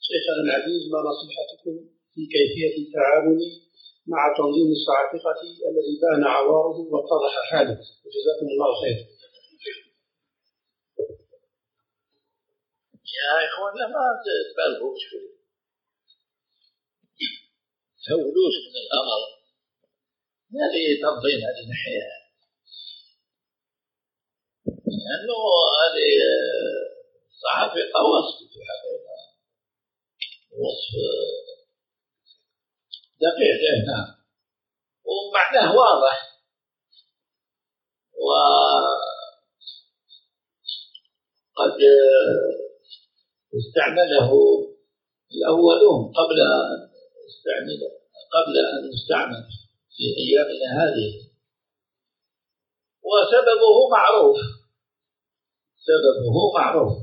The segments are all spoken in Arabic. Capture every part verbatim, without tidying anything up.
شيخنا العزيز، ما نصيحتكم في كيفية التعامل مع تنظيم الصاعقة الذي بان عواره واتضح حاله؟ وجزاكم الله خير. يا إخوان ما تبالغوش فيه، تولوش من الأمر. هذه تنظيم هذه ناحية، لأنه هذه صحفي وصف في حقيقة، وصف دقيق هنا ومعناه واضح، وقد استعمله الأولون قبل أن استعمل قبل أن يستعمل في أيامنا هذه، وسببه معروف. سببه معروف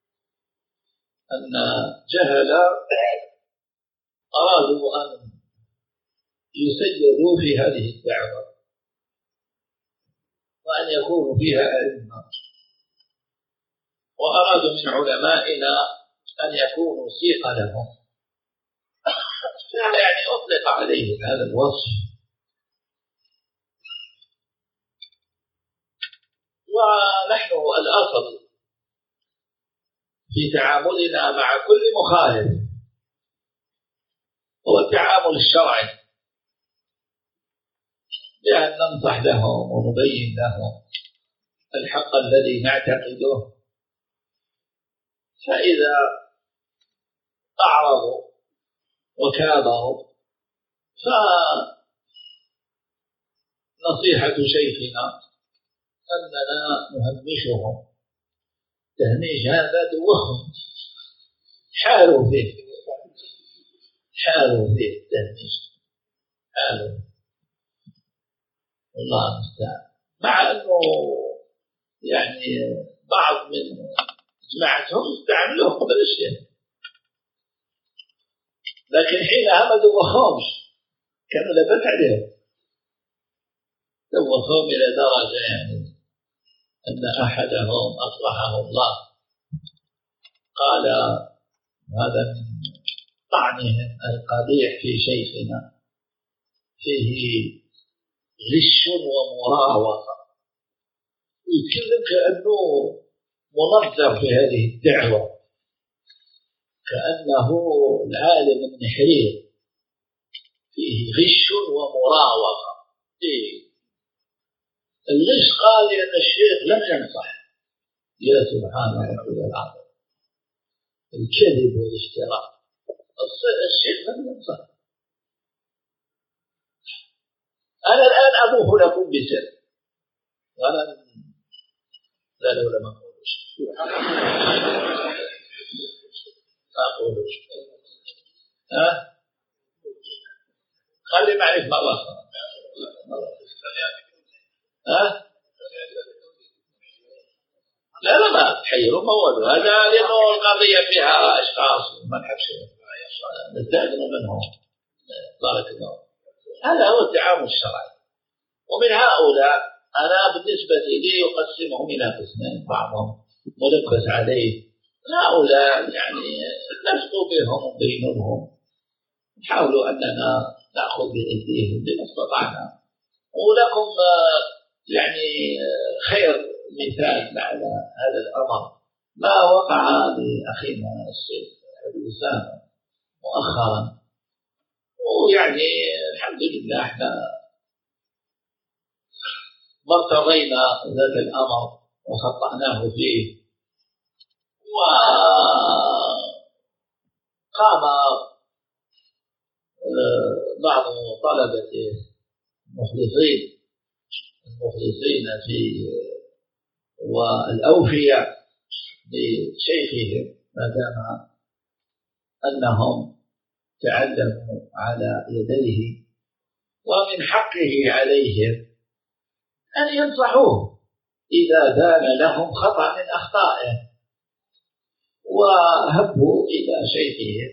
أن جهل أرادوا أن يسيروا في هذه الدعوة وأن يكونوا فيها أئمة، وأرادوا من علمائنا أن يكونوا سيق لهم، يعني أطلق عليهم هذا الوصف. ونحن الأصل في تعاملنا مع كل مخالف هو التعامل الشرعي، بأن ننصح لهم ونبين لهم الحق الذي نعتقده، فإذا أعرضوا وكابروا فنصيحة شيخنا أننا نهمشهم تهميش هذا دوخهم، حالوا فيه حالوا فيه التهميش، حالوا والله المستعان. مع أنه يعني بعض من جماعتهم استعملوه قبل الشيء، لكن حين همدوا وخامش كانوا لبت عليهم، دوخهم إلى درجة يعني أن أحدهم أصلحه الله قال هذا من طعنهم القبيح في شيخنا فيه غش ومراوغة، ويتكلم كأنه منظر في هذه الدعوة، كأنه العالم النحرير، فيه غش ومراوغة. إيه الغش؟ قال لأن الشيخ لم ينصح. يا سبحان ربي العظيم، الكذب والافتراء، الشيخ لم ينصح. أنا الآن أبوه لكم بسر، وأنا لا لولا ما أقولش أقولش ها خلي معرف مرة ها لا لا ما تحيروا موضوع هذا، لأنه القضية فيها أشخاص ما نحبش نستأذن منهم. بارك الله. هذا هو التعامل الشرعي. ومن هؤلاء أنا بالنسبة لي أقسمهم إلى قسمين، بعضهم ملبس عليه، هؤلاء يعني نسقو بهم وبينهم، نحاولوا أننا نأخذ بأيديهم بما استطعنا. ولكم يعني خير مثال على هذا الأمر ما وقع لأخينا الشيخ أبي أسامة مؤخرا، ويعني الحمد لله احنا ما ارتضينا ذاك الأمر وخطأناه فيه، وقام بعض طلبة المخلصين المخلصين في والأوفياء لشيخهم ما دام أنهم تعلموا على يديه، ومن حقه عليهم أن ينصحوه إذا دان لهم خطأ من أخطائه، وهبوا إلى شيخهم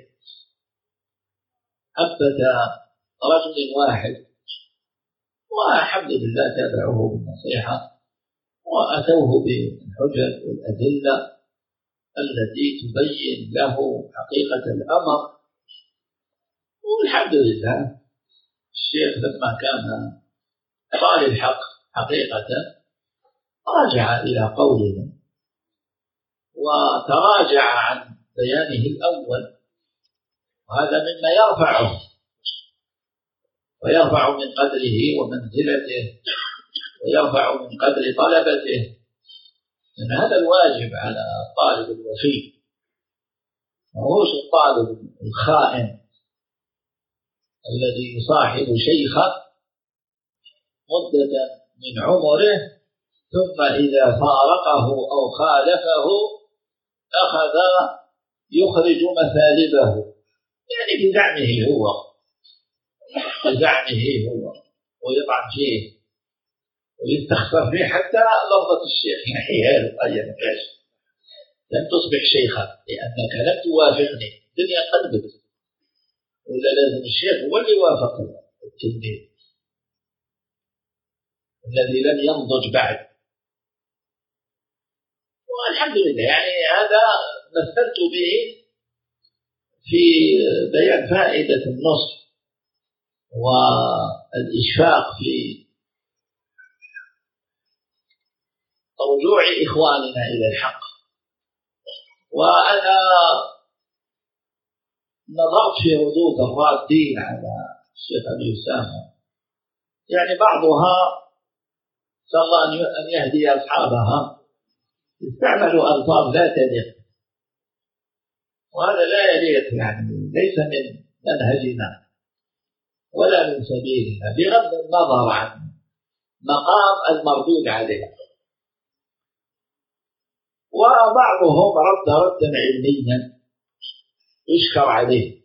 هبة رجل واحد، والحمد لله تابعوه بالنصيحة وأتوه بالحجج والأدلة التي تبين له حقيقة الأمر. والحمد لله الشيخ لما كان قال الحق حقيقة رجع إلى قولنا وتراجع عن بيانه الأول، وهذا مما يرفعه ويرفع من قدره ومنزلته ويرفع من قدر طلبته، لأن هذا الواجب على الطالب الوفي، ما هوش الطالب الخائن الذي يصاحب شيخا مدة من عمره ثم إذا فارقه أو خالفه أخذ يخرج مثالبه، يعني بزعمه هو بزعمه هو ويطعن فيه ويستخسر فيه حتى لفظة الشيخ يحييها له أي مكاش، لن تصبح شيخا لأنك لم توافقني، الدنيا قلبت، ولا لازم الشيخ هو اللي وافق التلميذ الذي لم ينضج بعد. والحمد لله يعني هذا مثلت به في بيان فائدة النصح والإشفاق في رجوع إخواننا إلى الحق. وأنا نظرت في ردود الرادين على الشيخ أبي أسامة، يعني بعضها صلى الله أن يهدي أصحابها استعملوا ألفاظ لا تليق، وهذا لا يليق، يعني ليس من منهجنا ولا من سبيلنا بغض النظر عن مقام المردود عليه. وبعضهم رد ردا علميا يشكر عليه،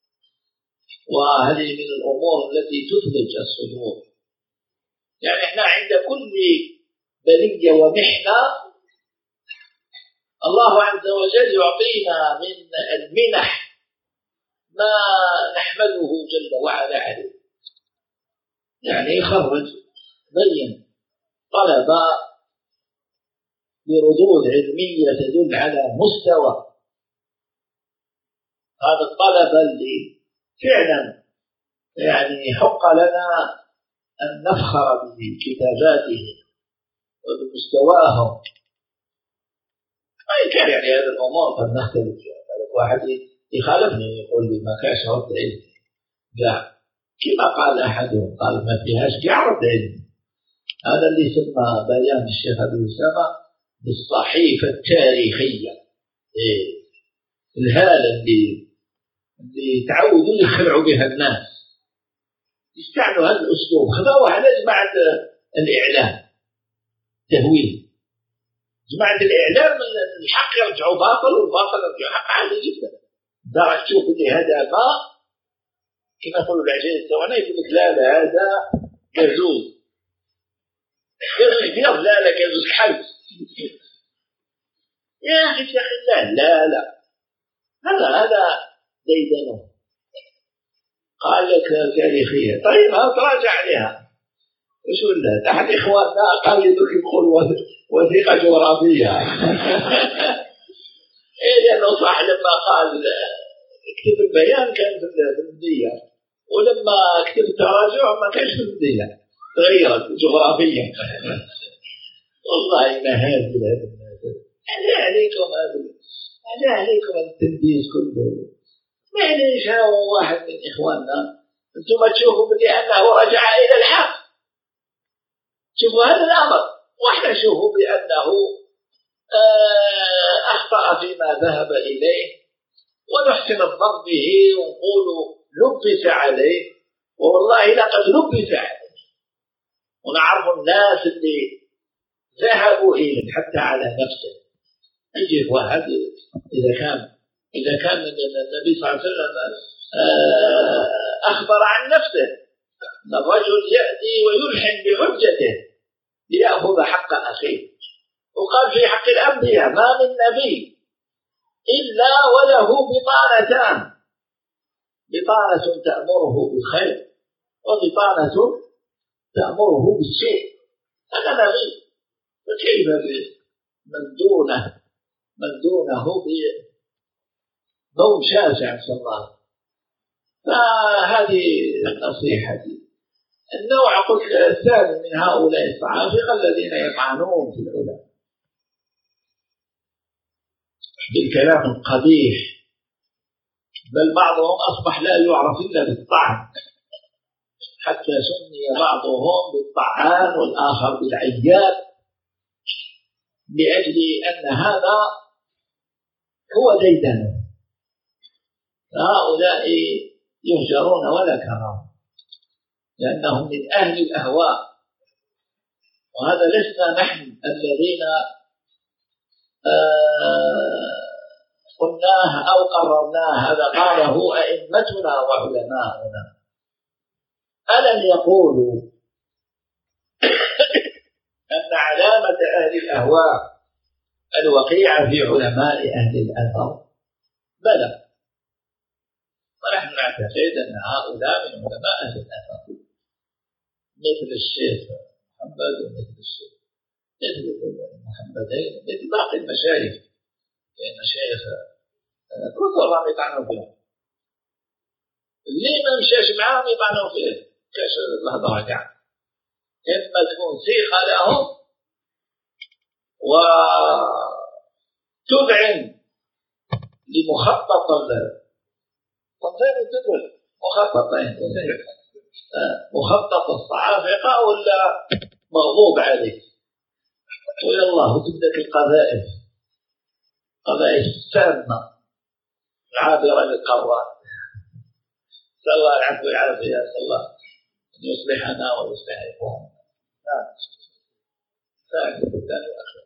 وهذه من الأمور التي تثلج الصدور. يعني احنا عند كل بلية ومحنة الله عز وجل يعطينا من المنح ما نحمده جل وعلا عليه، يعني يخرج بين طلب بردود علمية تدل على مستوى هذا الطلب اللي فعلا يعني حق لنا أن نفخر بكتاباتهم وبمستواهم. ما كان يعني هذه الأمور قد نختلف فيها، واحد يخالفني يقول لي ما كاش رد علمي قاع كما قال أحدهم قال ما فيهاش قاع رد علمي. هذا اللي سمى بيان الشيخ أبي أسامة بالصحيفة التاريخية، إيه الهالة اللي اللي تعودوا يخلعوا بها الناس، يستعملوا هذا الأسلوب، خذوها على جماعة الإعلام تهويل. جماعة الإعلام الحق يرجعوا باطل والباطل يرجعوا حق، عادي جدا. دارك تشوف اللي هذا ما كما يقولوا العجائز السوانا يقول لك لا لا هذا كازوز كازوز بيض، لا لا كازوز حلف يا أخي يا أخي لا لا لا هذا هذا ديدنه قال لك تاريخية. طيب ها تراجع عليها وش ولا أحد إخواننا قال لي ذلك يقول وثيقة جغرافية إيه لأنه صح لما قال اكتب البيان كان في المدية، ولما اكتب التراجع ما كانش في المدية تغيرت جغرافيا والله ما هذه هذا أنا عليكم هذا أنا عليكم التنبيز كله. معليش هو واحد من إخواننا أنتم تشوفوا بأنه رجع إلى الحق، شوفوا هذا الأمر، وإحنا نشوفوا بأنه أخطأ فيما ذهب إليه ونحسن الظن به ونقول لبس عليه، والله لقد لبس عليه. ونعرف الناس اللي ذهبوا إليه حتى على نفسه. يجي واحد إذا كان إذا كان النبي صلى الله عليه وسلم أخبر عن نفسه أن الرجل يأتي ويلحن بحجته ليأخذ حق أخيه، وقال في حق الأنبياء ما من نبي إلا وله بطانتان، بطانة تأمره بالخير وبطانة تأمره بالشيء. هذا نبي، فكيف من دونه من دونه بضوء شاسع صلى الله عليه وسلم. فهذه نصيحتي. النوع قلت الثاني من هؤلاء الصعافقة الذين يطعنون في العلماء بالكلام القبيح، بل بعضهم أصبح لا يعرف إلا بالطعن، حتى سمي بعضهم بالطعان والآخر بالعياب، لأجل أن هذا هو ديدنه. هؤلاء يهجرون ولا كرام، لأنهم من أهل الأهواء، وهذا لسنا نحن الذين آه قلناه أو قررناه، هذا قاله أئمتنا وعلماؤنا. ألم يقولوا أن علامة أهل الأهواء الوقيعة في علماء أهل الأثر؟ بلى، ونحن نعتقد أن هؤلاء من علماء أهل الأثر، مثل الشيخ محمد ومثل الشيخ مثل محمدين مثل باقي المشايخ، لأن الشيخ كثر يطعنوا فيهم، اللي ما مشاش معهم يطعنوا فيه كاش الهضرة كاع. إما تكون ثقة لهم وتذعن لمخطط تنظير الدول مخططين، مخطط الصعافقة ولا مغضوب عليه، ويا الله تبدأ القذائف قذائف السامة العابرة للقارات. نسأل الله العفو والعافية، نسأل الله أن يصلحنا ويصلح إخواننا. نعم ثاني الثاني وآخر.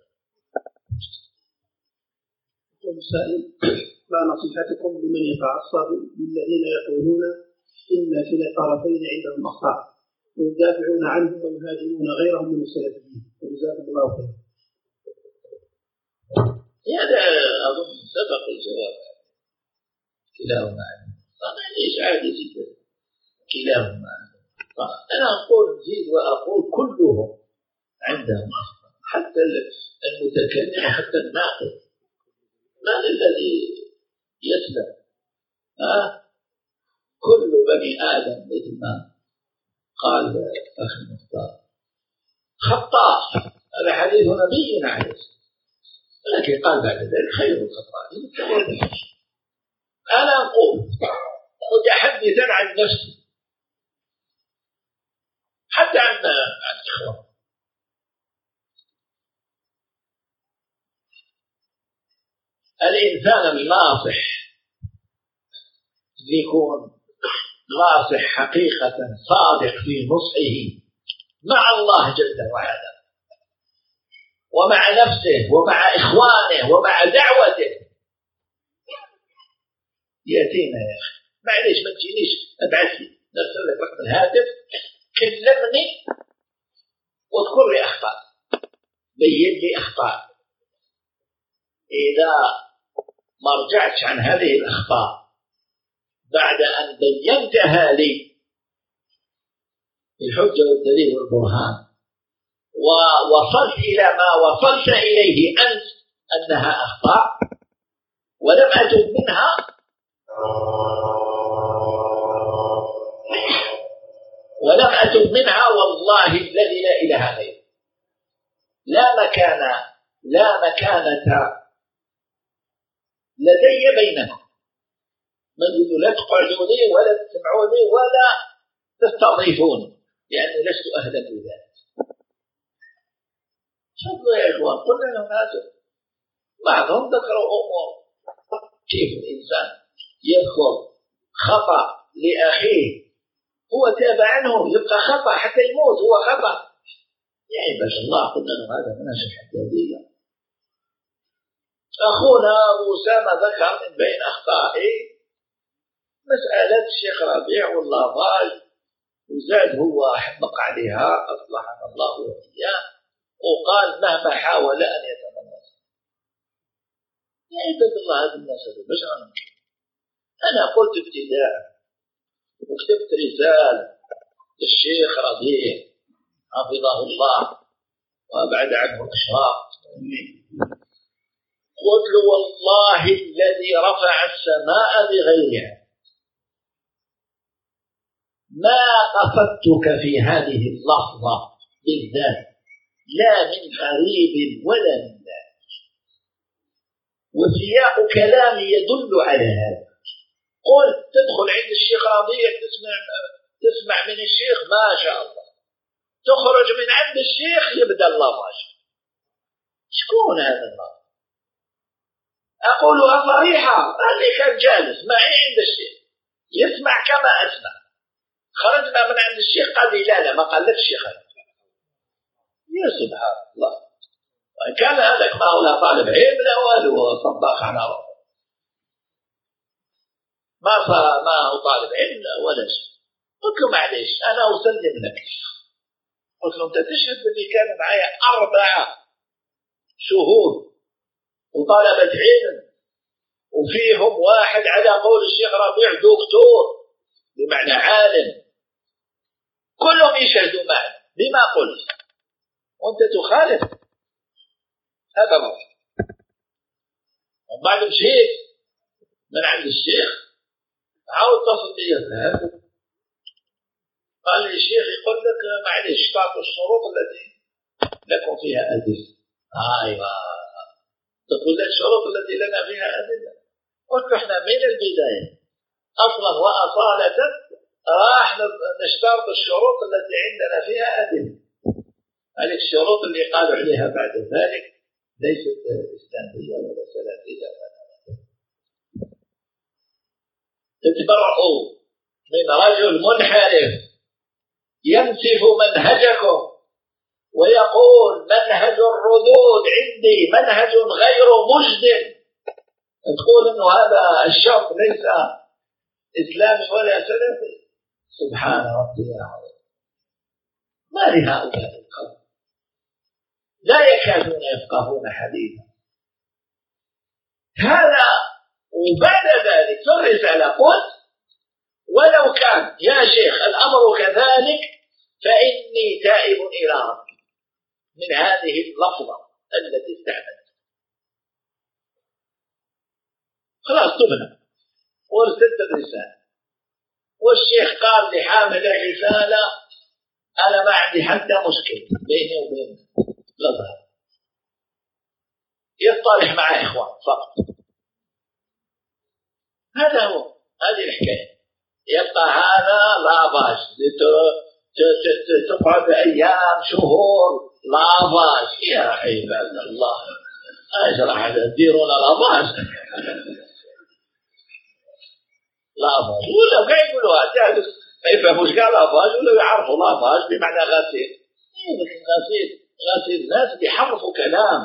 يقول السائل: ما نصيحتكم لمن يتعصب للذين يقولون إن كلا الطرفين عندهم أخطاء ويدافعون عنهم ويهاجمون غيرهم من السلفيين؟ وجزاكم الله خيرا. هذا أظن سبق الجواب، كلاهما عنه ليش عادي جدا، كلاهما عنه. أنا أقول زيد وأقول كلهم عندهم أخطاء، حتى المتكلم وحتى الناقد، ما الذي يسلم؟ أه؟ كل بني آدم مثل ما قال أخي المختار خطاء، هذا حديث نبينا عليه الصلاة والسلام، لكن قال بعد ذلك خير الخطائين التوابين. أنا أقول متحدثا عن نفسي حتى عن عن الإخوان، الإنسان الناصح يكون ناصح حقيقة صادق في نصحه مع الله جل وعلا ومع نفسه ومع إخوانه ومع دعوته. يأتينا يا أخي معليش ما تجينيش ابعث لي نرسل لك رقم الهاتف كلمني واذكر لي أخطاء، بين لي أخطاء. إذا ما رجعتش عن هذه الأخطاء بعد أن بينتها لي الحجة والدليل والبرهان ووصلت إلى ما وصلت إليه أنت أنها أخطاء ولم أتب منها، ولم أتب منها والله الذي لا إله غيره لا مكان لا مكانة لدي بينكم، من يقول لا تقعدوا لي ولا تسمعوا لي ولا تستضيفوني لأني لست أهلا لذلك. شوفوا يا إخوان، قلنا لهم هذا بعضهم ذكروا أمور كيف الإنسان يذكر خطأ لأخيه هو تاب عنه يبقى خطأ حتى يموت هو خطأ. يا عباد الله قلنا لهم هذا منهج الحدادية. أخونا أبو أسامة ذكر من بين أخطائه مسألة الشيخ ربيع واللافاج، وزاد هو حمق عليها أصلحنا الله وإياه، وقال مهما حاول أن يتمنى. يا عباد الله هذه الناس مش عنهم. أنا قلت ابتداء وكتبت رسالة للشيخ ربيع حفظه الله وأبعد عنه الأشراق، قلت له والله الذي رفع السماء بغيرها ما قصدتك في هذه اللحظة بالذات لا من قريب ولا من بعيد، وسياق كلامي يدل على هذا. قلت تدخل عند الشيخ ربيع تسمع تسمع من الشيخ ما شاء الله، تخرج من عند الشيخ يبدأ الله ما شاء. شكون هذا الله؟ أقولها صريحة، اللي كان جالس معي عند الشيخ يسمع كما أسمع، خرجنا من عند الشيخ قال لي لا لا ما قال لك الشيخ هذا. يا سبحان الله، وإن كان هذاك ما هو لا طالب علم لا والو طباخ على ربه، ما صار ما هو طالب علم ولا شيء. قلت له معليش أنا أسلم لك. قلت له أنت تشهد باللي كان معي أربعة شهود وطلبة علم وفيهم واحد على قول الشيخ ربيع دكتور بمعنى عالم، كلهم يشهدوا معي بما قلت وأنت تخالف. هذا رفض. وبعد مشيت من عند الشيخ عاود اتصل بي الذهب قال لي الشيخ يقول لك معليش تعطوا الشروط التي لكم فيها أدلة. أيوة تقول لك الشروط التي لنا فيها أدلة. قلت احنا من البداية أصلا وأصالة راح نشترط الشروط التي عندنا فيها أدلة. هذه الشروط اللي قالوا عليها بعد ذلك ليست إسلامية ولا سلفية ولا تتبرعوا من رجل منحرف ينسف منهجكم ويقول منهج الردود عندي منهج غير مجد، تقول انه هذا الشرط ليس اسلامي ولا سلفي. سبحان ربي يا عظيم، ما لهؤلاء القوم لا يكادون يفقهون حديثا. هذا وبعد ذلك في الرسالة قلت ولو كان يا شيخ الأمر كذلك فإني تائب إلى ربي من هذه اللفظة التي استعملت. خلاص تبنى وارسلت الرسالة والشيخ قال لحامل الرسالة أنا ما عندي حتى مشكلة بيني وبين الأزهر، يصطلح مع إخوان فقط. هذا هو، هذه الحكاية. يبقى هذا لا باش تقعد أيام شهور لا باش يا عباد الله. ايش راح تديرون لا باش لا باش ولا قاعد يقولوا تعرف ما يفهموش قال لا باش ولا يعرفوا لا باش بمعنى غسيل. ايه بس غسيل غسيل الناس بيحرفوا كلام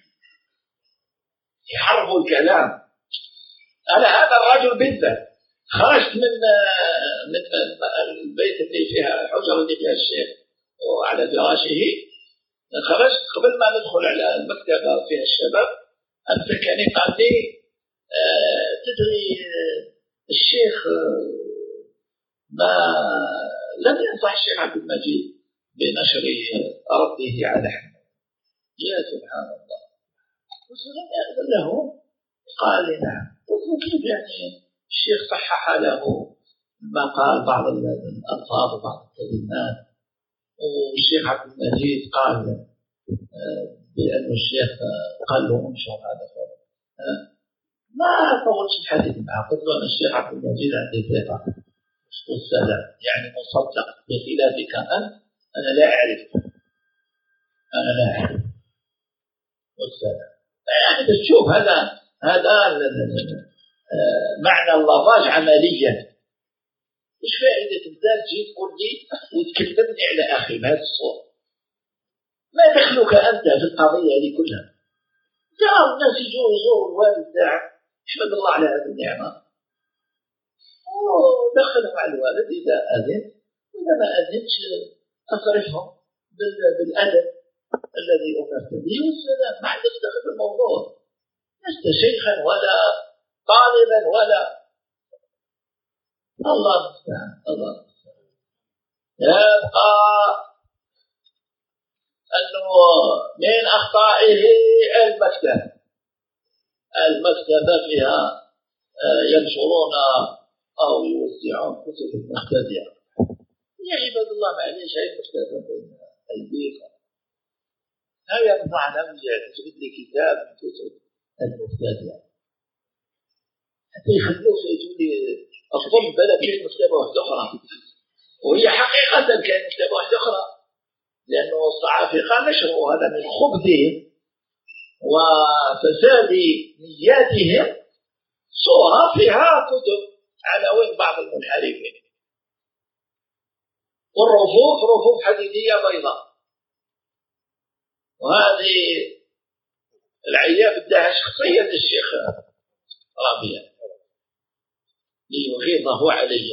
يحرفوا الكلام. أنا هذا الرجل بالذات خرجت من من البيت اللي فيها الحجرة اللي فيها الشيخ وعلى فراشه، خرجت قبل ما ندخل على المكتبة فيها الشباب أمسكني قال لي آه تدري الشيخ ما لم ينصح الشيخ عبد المجيد بنشر رده على حمد. يا سبحان الله، قلت لم يأذن له؟ قال لي نعم. قلت له كيف يعني الشيخ صحح له ما قال بعض الألفاظ وبعض الكلمات والشيخ عبد المجيد قال بأنه الشيخ قال له انشر هذا فرق. ما طولش الحديث معه، قلت له أنا الشيخ عبد المجيد عندي ثقة والسلام يعني مصدق بخلافك أنت أنا لا أعرف أنا لا أعرف والسلام. يعني تشوف هذا هذا معنى اللفاظ عمليا. وش فائدة انت تجي تقول لي وتكلمني على أخي بهذا الصورة؟ ما دخلك أنت في القضية هذه كلها؟ ترى الناس يجوا يزوروا الوالد تاعك احمد الله على هذه النعمة ودخلهم على الوالد إذا أذن وإذا ما أذنش أصرفهم بالأدب الذي أمرت به والسلام. ما عندك دخل في الموضوع، لست شيخا ولا طالبا ولا الله المستعان الله المستعان. يبقى أنه من أخطائه المكتب المكتبة فيها ينشرون أو يوزعون كتب مبتدئة. يا عباد الله معليش هاي المكتبة بين أيديكم، هل ينفعنا بجهة تجد لي كتاب من كتب المبتدئة حتى يخلوه يقول لي أفضل بلا كاين مكتبة واحدة أخرى، وهي حقيقة كاين مكتبة واحدة أخرى، لأنه الصحافة نشروا هذا من خبثهم وفساد نياتهم صورة فيها كتب عناوين بعض المنحرفين، والرفوف رفوف حديدية بيضاء. وهذه العياب بدها شخصية الشيخ ربيع ليغيظه علي.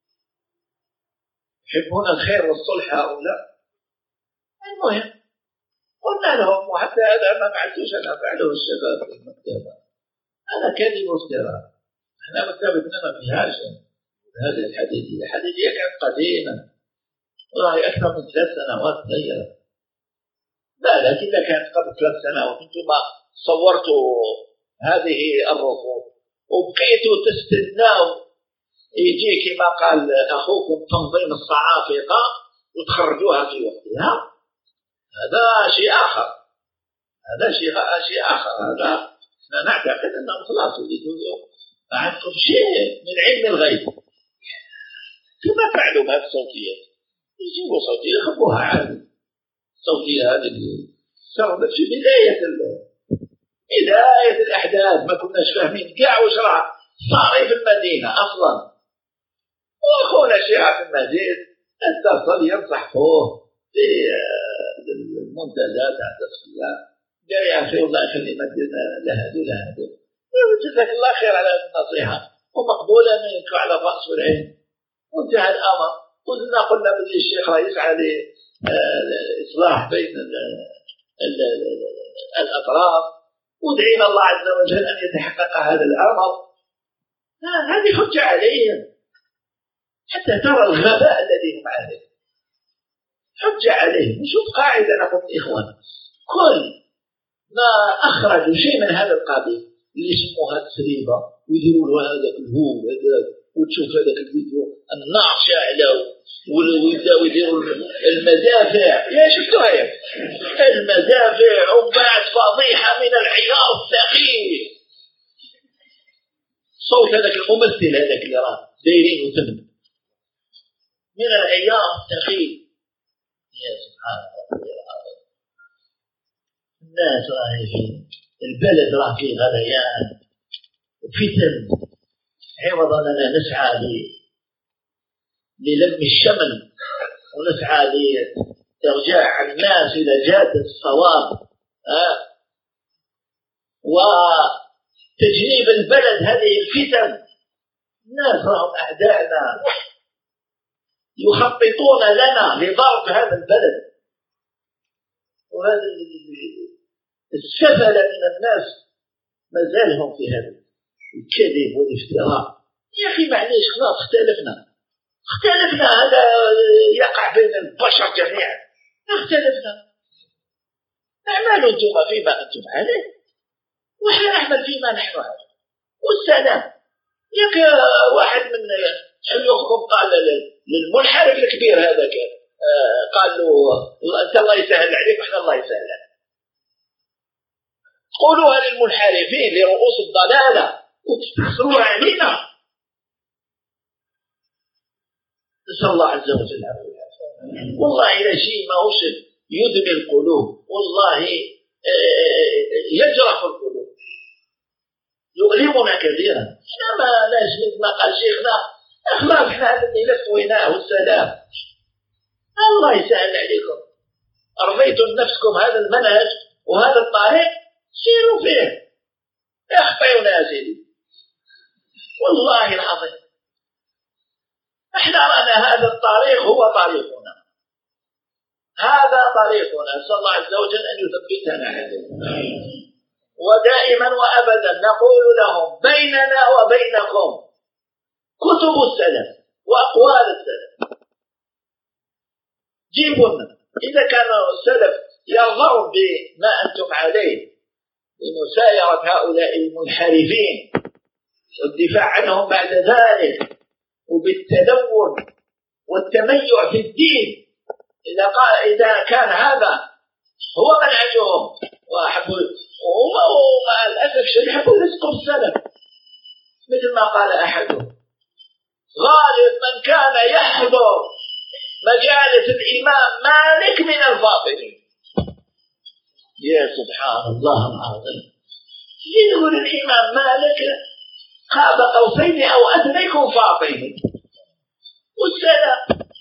يحبون الخير والصلح هؤلاء. المهم قلنا لهم، وحتى هذا ما فعلتوش أنا، فعله الشباب في المكتبة، هذا كذب وافتراء. احنا مكتبتنا ما فيهاش هذه الحديدية. الحديدية كانت قديمة والله أكثر من ثلاث سنوات غيرت. لا لكن كانت قبل ثلاث سنوات أنتم صورتوا هذه الرفوف وبقيتوا تستناوا يجي كما قال أخوكم تنظيم الصعافقة وتخرجوها في وقتها. هذا شيء آخر، هذا شيء شيء آخر. هذا احنا نعتقد أنهم خلاص يريدوا عندكم شيء من علم الغيب كما فعلوا بهذه الصوتية، يجيبوا صوتية يخبوها عادي. الصوتية هذه صارت في بداية بداية الأحداث، ما كناش فاهمين كاع واش راه صار في المدينة أصلا. وأخونا الشيخ عبد المجيد اتصل ينصح أخوه في المنتدى تاع التصفية، قال يا أخي والله يخلي مدينة لهدو لهدو. جزاك الله خير على النصيحة ومقبولة منك وعلى الرأس والعين، وانتهى الأمر. قلنا قلنا بدي الشيخ يسعى لإصلاح بين الأطراف، ودعينا الله عز وجل أن يتحقق هذا الأمر. هذه حجة عليهم حتى ترى الغباء الذي هم عليه، حجة عليهم. نشوف قاعدة نقول إخوان، كل ما أخرجوا شيء من هذا القضية اللي يسموها التسريبة ويديروا له هذاك الهول هذاك، وتشوف هذاك الفيديو النار شاعلة ويبداو يديروا المدافع. يا شفتوا هي المدافع وبعد فضيحة من العيار الثقيل. صوت هذاك الممثل هذاك اللي راه دايرين وتم من العيار الثقيل. يا سبحان الله، الناس راهي في البلد راه فيه غليان وفتن، عوض أننا نسعى للم الشمل ونسعى لإرجاع الناس إلى جادة الصواب أه؟ وتجنيب البلد هذه الفتن. الناس راهم أعداءنا يخططون لنا لضرب هذا البلد، وهذا السفل من الناس ما زالهم في هذا الكذب والافتراء. يا أخي معليش خلاص اختلفنا اختلفنا هذا يقع بين البشر جميعا. اختلفنا، اعملوا انتم فيما انتم عليه ونحن نعمل فيما نحن عليه والسلام. ياك واحد من شيوخكم قال للمنحرف الكبير هذاك قال له انت الله يسهل عليك ونحن الله يسهل عليك. قولوها للمنحرفين لرؤوس الضلالة وتستخسروها علينا. نسأل الله عز وجل والله إلى شيء ما هوش يدمي القلوب، والله يجرح القلوب، يؤلمنا كثيرا. احنا ما لاش مثل ما قال شيخنا اخلاص، احنا هذا اللي لفويناه والسلام. الله يسهل عليكم، أرضيتم نفسكم هذا المنهج وهذا الطريق سيروا فيه، اخطئوا يا سيدي والله العظيم. احنا رانا هذا الطريق هو طريقنا، هذا طريقنا. نسأل الله عز وجل أن يثبتنا عليه. ودائما وأبدا نقول لهم بيننا وبينكم كتب السلف وأقوال السلف، جيبوا لنا. إذا كان السلف يرضون بما أنتم عليه لمسايرة هؤلاء المنحرفين والدفاع عنهم بعد ذلك، وبالتدون والتميع في الدين. إذا قال إذا كان هذا هو منهجهم وأحبوا، ومع الأسف الشديد يحبوا يلصقوا بالسلف، مثل ما قال أحدهم: غالب من كان يحضر مجالس الإمام مالك من الفاطمي. يا سبحان الله العظيم، يقول الإمام مالك قاب قوسين أو أدنى يكون فاطمي، والسلام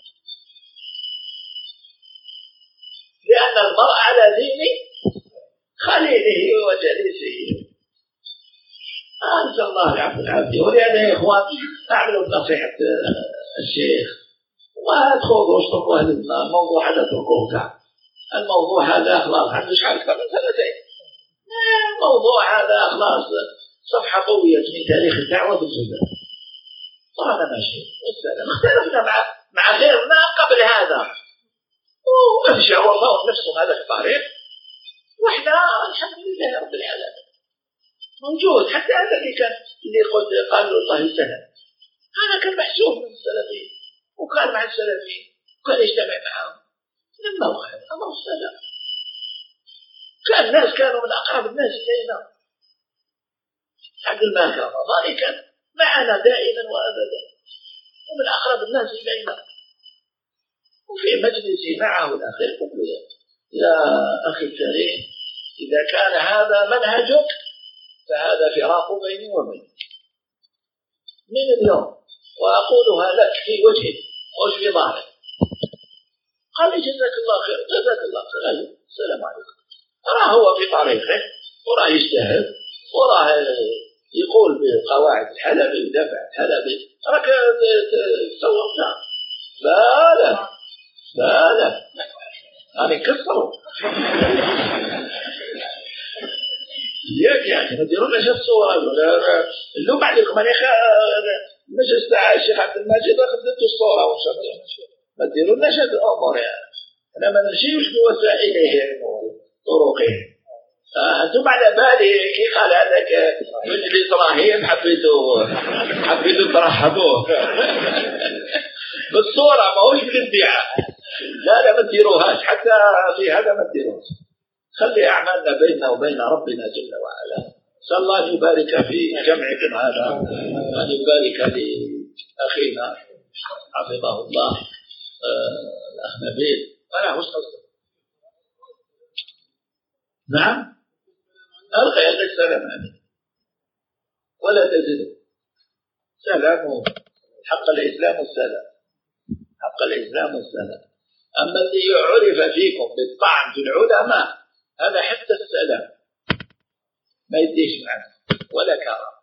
لأن المرء على دين خليله وجليسه. أنزل الله العفو والعافية. ولهذا يا إخوان أعملوا بنصيحة الشيخ وادخلوا واشتركوا أهل الموضوع هذا، تركوه كعب. الموضوع هذا خلاص عنده شحال أكثر من سنتين. الموضوع هذا خلاص صفحة قوية من تاريخ الدعوة في الجزائر، وهذا ماشي والسلام. اختلفنا مع مع غيرنا قبل هذا ومشى والله نفسهم هذا الطريق، وإحنا الحمد لله رب العالمين موجود. حتى هذا اللي كان اللي قد قالوا الله يسلم، هذا كان محسوب من السلفيين وكان مع السلفيين وكان يجتمع معهم. لما وقع الله السلام كان الناس كانوا من أقرب الناس إلينا. عبد الملك الرمضاني كان معنا دائما وأبدا ومن أقرب الناس إلينا، وفي مجلسي معه الأخير قلت له: يا أخي الكريم، إذا كان هذا منهجك فهذا فراق بيني وبينك من اليوم، وأقولها لك في وجهك وش في ظهرك. قال لي: جزاك الله خير. جزاك الله خير. السلام عليكم. راه هو في طريقه وراه يجتهد وراه يقول بقواعد الحلبي ودافع الحلبي، راك تصورنا. لا لا لا لا أنا كسروا ياك يا أخي، ما تديروناش الصورة. اللوم عليكم أنا مجلس تاع الشيخ عبد المجيد خدمتوا الصورة وإن شاء الله ما تديروناش هذه الأمور. يعني أنا ما نمشيوش بوسائلهم وطرقهم. أنتم على بالي كي قال هذاك مجلس إبراهيم حبيتوا حبيتوا ترحبوه بالصورة، ما هوش بالادعاء. لا لا ما تديروهاش، حتى في هذا ما تديروهاش. خلي أعمالنا بيننا وبين ربنا جل وعلا. نسأل الله أن يبارك في جمعكم هذا، وأن يبارك لأخينا حفظه الله آه الأخ نبيل. أنا وش قصدك؟ نعم ألقى يلقى السلام عليكم ولا تزيدوا. سلام حق الإسلام والسلام، حق الإسلام والسلام. أما اللي يعرف فيكم بالطعن في العلماء هذا حتى السلام ما يديش معنا ولا كرم.